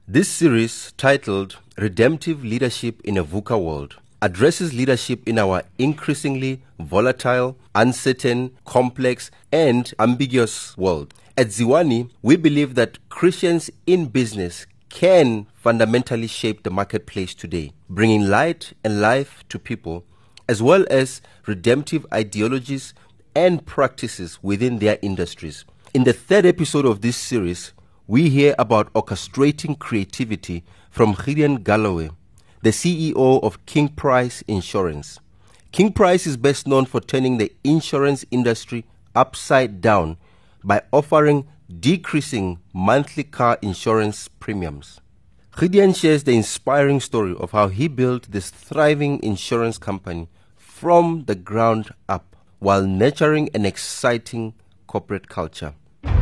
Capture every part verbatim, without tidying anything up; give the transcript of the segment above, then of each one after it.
This series, titled Redemptive Leadership in a VUCA World, addresses leadership in our increasingly volatile, uncertain, complex, and ambiguous world. At Ziwani, we believe that Christians in business can fundamentally shape the marketplace today, bringing light and life to people, as well as redemptive ideologies and practices within their industries. In the third episode of this series, we hear about orchestrating creativity from Gideon Galloway, the C E O of King Price Insurance. King Price is best known for turning the insurance industry upside down by offering decreasing monthly car insurance premiums. Gideon shares the inspiring story of how he built this thriving insurance company from the ground up while nurturing an exciting corporate culture.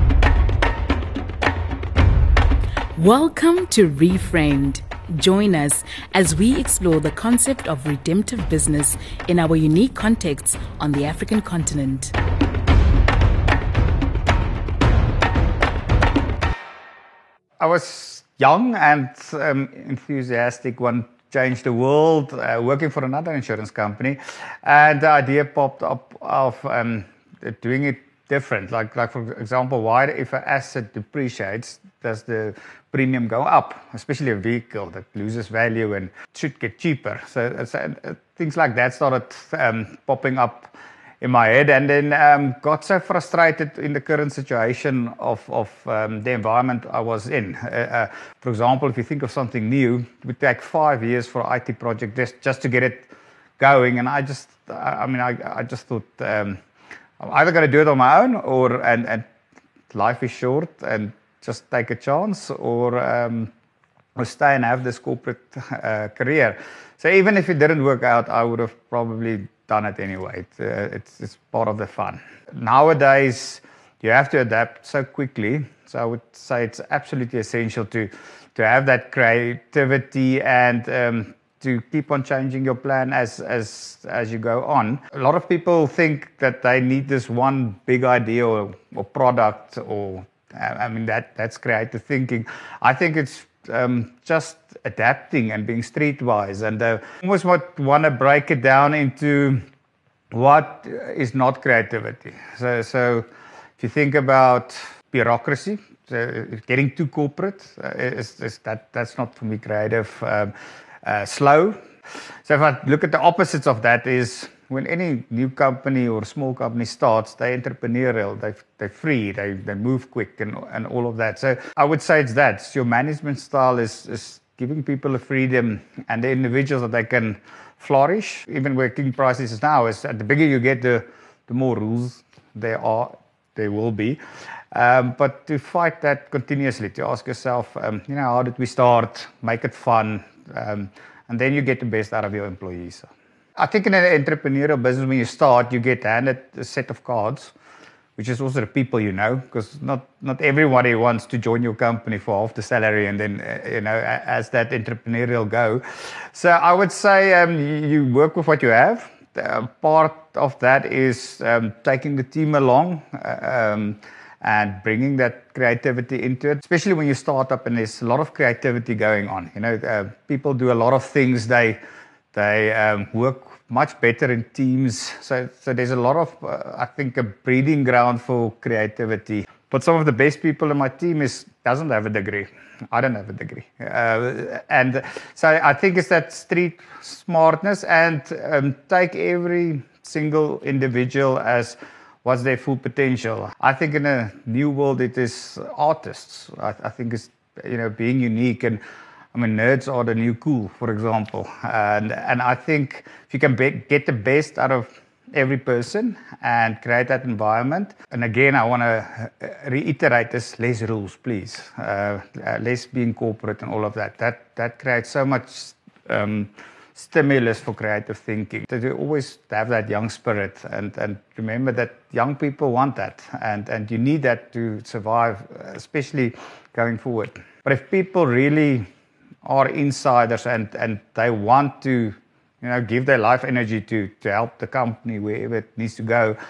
Welcome to Reframed. Join us as we explore the concept of redemptive business in our unique context on the African continent. I was young and um, enthusiastic. One changed the world, uh, working for another insurance company, and the idea popped up of um, doing it different. Like, like for example, why if an asset depreciates, does the premium go up? Especially a vehicle that loses value and should get cheaper. So, so uh, things like that started um, popping up in my head, and then um, got so frustrated in the current situation of, of um, the environment I was in. Uh, uh, for example, if you think of something new, it would take five years for an I T project just, just to get it going. And I just, I mean, I, I just thought um, I'm either going to do it on my own, or and, and life is short and just take a chance, or um, or stay and have this corporate uh, career. So even if it didn't work out, I would have probably done it anyway. It, uh, it's, it's part of the fun. Nowadays, you have to adapt so quickly. So I would say it's absolutely essential to to have that creativity and um, to keep on changing your plan as as as you go on. A lot of people think that they need this one big idea or, or product, or I mean that that's creative thinking. I think it's Um, just adapting and being streetwise, and uh, almost want to break it down into what is not creativity. So, so if you think about bureaucracy, so getting too corporate, uh, is, is that that's not for me creative. Um, uh, slow. So if I look at the opposites of that, is when any new company or small company starts, they're entrepreneurial, they, they're free, they, they move quick and, and all of that. So I would say it's that. So your management style is, is giving people the freedom and the individuals that they can flourish. Even where King Price is now, is at the bigger you get, the, the more rules there are, there will be. Um, but to fight that continuously, to ask yourself, um, you know, how did we start, make it fun, um, and then you get the best out of your employees. I think in an entrepreneurial business, when you start, you get handed a set of cards, which is also the people you know, because not, not everybody wants to join your company for half the salary and then, uh, you know, as that entrepreneurial go. So I would say um, you work with what you have. Uh, part of that is um, taking the team along uh, um, and bringing that creativity into it, especially when you start up and there's a lot of creativity going on. You know, uh, people do a lot of things. They They um, work much better in teams. So, so there's a lot of, uh, I think, a breeding ground for creativity. But some of the best people in my team is doesn't have a degree. I don't have a degree. Uh, and so I think it's that street smartness, and um, take every single individual as what's their full potential. I think in a new world, it is artists. I, I think it's, you know, being unique. And I mean, nerds are the new cool, for example. And and I think if you can be, get the best out of every person and create that environment. And again, I want to reiterate this: less rules, please. Uh, uh, less being corporate and all of that. That that creates so much um, stimulus for creative thinking. To always have that young spirit, and and remember that young people want that, and and you need that to survive, especially going forward. But if people really are insiders and, and they want to, you know, give their life energy to, to help the company wherever it needs to go,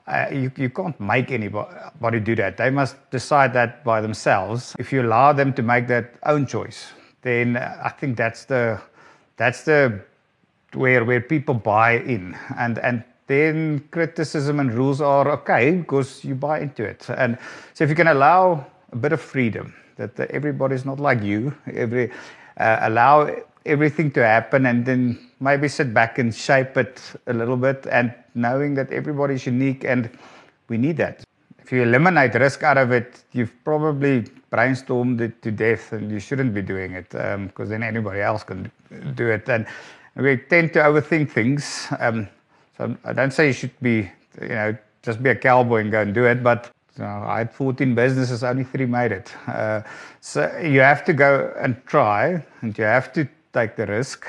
Uh, you, you can't make anybody do that. They must decide that by themselves. If you allow them to make that own choice, then uh, I think that's the that's the where where people buy in, and and then criticism and rules are okay because you buy into it. And so if you can allow a bit of freedom, that, that everybody's not like you, every uh, allow everything to happen, and then maybe sit back and shape it a little bit, and knowing that everybody's unique, and we need that. If you eliminate risk out of it, you've probably brainstormed it to death, and you shouldn't be doing it, because um, then anybody else can do it. And we tend to overthink things. Um, so I don't say you should be, you know, just be a cowboy and go and do it, but you know, I had fourteen businesses, only three made it. Uh, so you have to go and try, and you have to take the risk.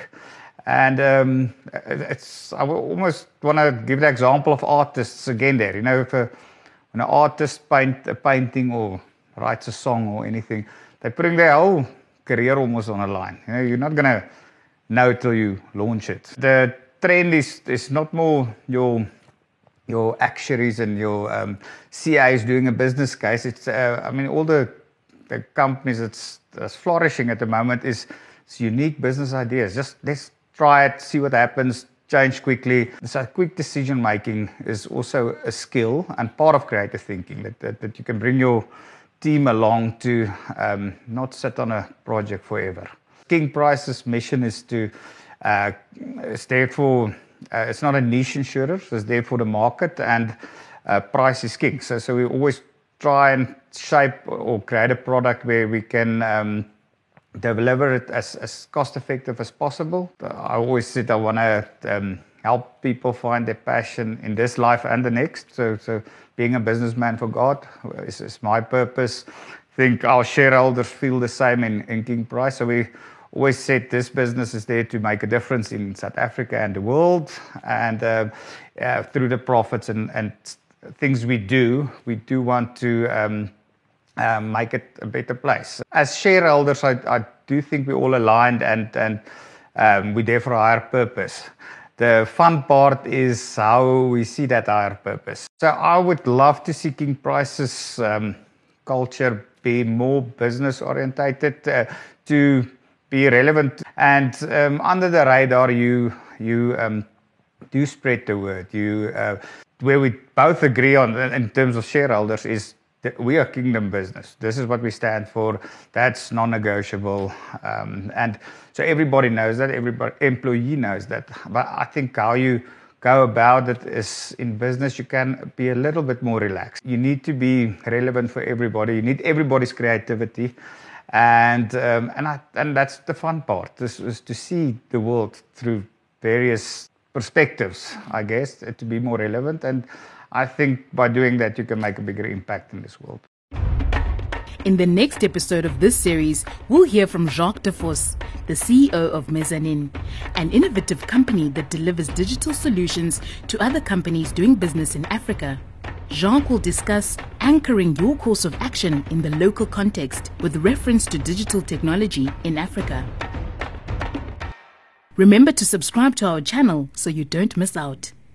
And um, it's, I almost want to give the example of artists again there. You know, if a, when an artist paint a painting or writes a song or anything, they're putting their whole career almost on a line. You know, you're not going to know till you launch it. The trend is, is not more your your actuaries and your um, C As doing a business case. It's, uh, I mean, all the, the companies that's, that's flourishing at the moment is it's unique business ideas. Just let's try it, see what happens, change quickly. So quick decision making is also a skill and part of creative thinking, that, that, that you can bring your team along to um, not sit on a project forever. King Price's mission is to, uh, it's therefore, uh, it's not a niche insurer, so it's there for the market, and uh, price is king. So, so we always try and shape or create a product where we can um, deliver it as, as cost effective as possible. I always said I want to um, help people find their passion in this life and the next. So, so being a businessman for God is, is my purpose. I think our shareholders feel the same in, in King Price. So we always said this business is there to make a difference in South Africa and the world. And uh, uh, through the profits and, and things we do, we do want to um, Um, make it a better place. As shareholders, I, I do think we're all aligned, and, and um, we're there for a higher purpose. The fun part is how we see that higher purpose. So I would love to see King Price's um, culture be more business orientated, uh, to be relevant, and um, under the radar you you um, do spread the word. You uh, where we both agree on in terms of shareholders is we are Kingdom Business. This is what we stand for. That's non-negotiable. Um, and so everybody knows that, everybody, employee knows that. But I think how you go about it is, in business, you can be a little bit more relaxed. You need to be relevant for everybody. You need everybody's creativity. And um, and, I, and that's the fun part, this is to see the world through various perspectives, I guess, to be more relevant. And I think by doing that, you can make a bigger impact in this world. In the next episode of this series, we'll hear from Jacques de Vos, the C E O of Mezzanine, an innovative company that delivers digital solutions to other companies doing business in Africa. Jacques will discuss anchoring your course of action in the local context with reference to digital technology in Africa. Remember to subscribe to our channel so you don't miss out.